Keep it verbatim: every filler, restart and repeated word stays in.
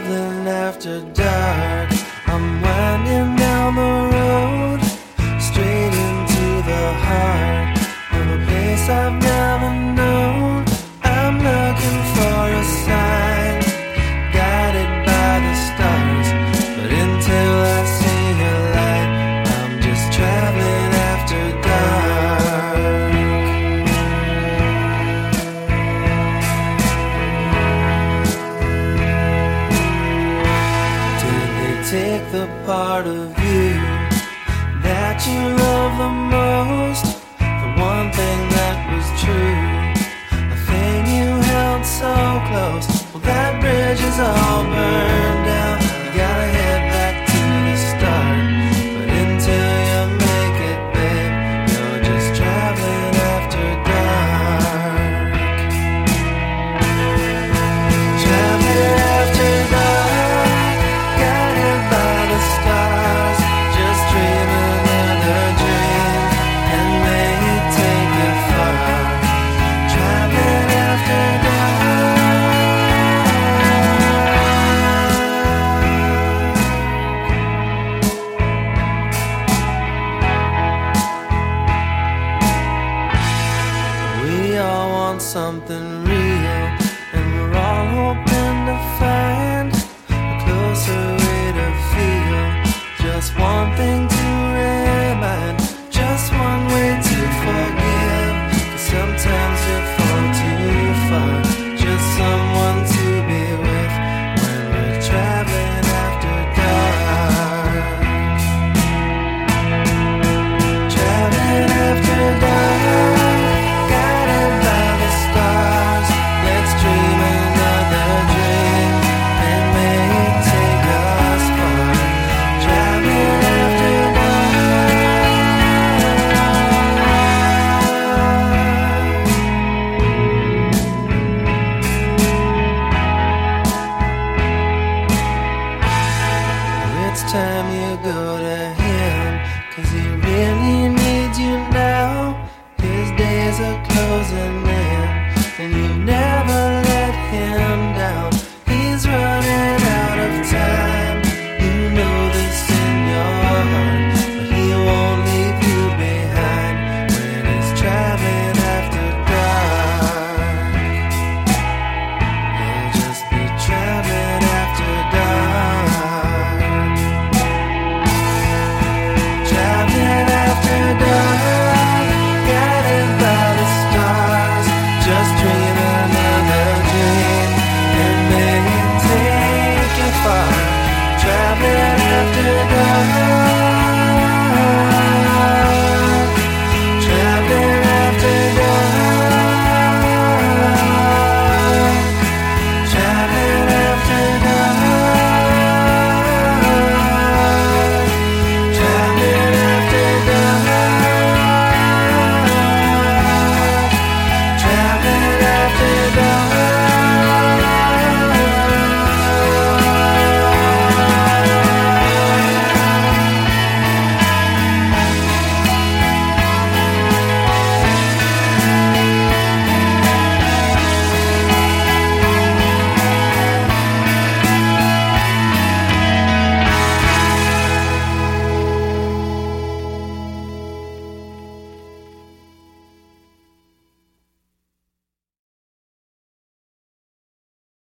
traveling after dark. I'm winding down the road, straight into the heart of a place I've never known. I'm looking for a sign, guided by the stars, but until I see a light, I'm just traveling after dark. Did they take the part of you that you love the most? The one thing that was true, the thing you held so close. Well, that bridge is all burned down. You gotta head back to the start, but until you make it, babe, you're just traveling after dark. Traveling after dark, guided by the stars, just dreaming another dream, and may it take you far. Traveling after dark. We all want something real, and we're all hoping to find a closer way to feel. Just one thing to remind, just one way to forgive. 'Cause sometimes you fall too far, just someone to be with when we're traveling after dark. Traveling after dark, guided by the stars. Let's dream another dream, and may it take us far. Traveling after dark. It's time you go to him, 'cause he really needs you now. His days are closing in, and you've never let him down. He's running out of time, you know this in your heart, but he won't leave you behind when he's traveling after dark. He'll just be traveling after dark. Traveling after dark, guided by the stars, just dream another dream, and may it take you far. Traveling after dark.